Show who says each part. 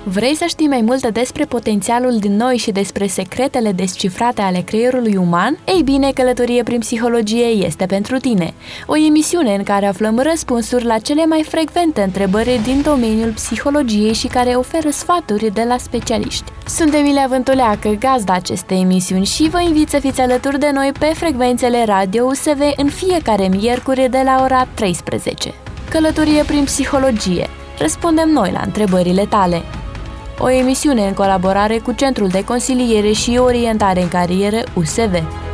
Speaker 1: Vrei să știi mai multe despre potențialul din noi și despre secretele descifrate ale creierului uman? Ei bine, Călătorie prin psihologie este pentru tine. O emisiune în care aflăm răspunsuri la cele mai frecvente întrebări din domeniul psihologiei și care oferă sfaturi de la specialiști. Sunt Emilia Vântuleacă, gazda acestei emisiuni și vă invit să fiți alături de noi pe frecvențele Radio USV în fiecare miercuri de la ora 13. Călătorie prin psihologie. Răspundem noi la întrebările tale. O emisiune în colaborare cu Centrul de Consiliere și Orientare în Carieră USV.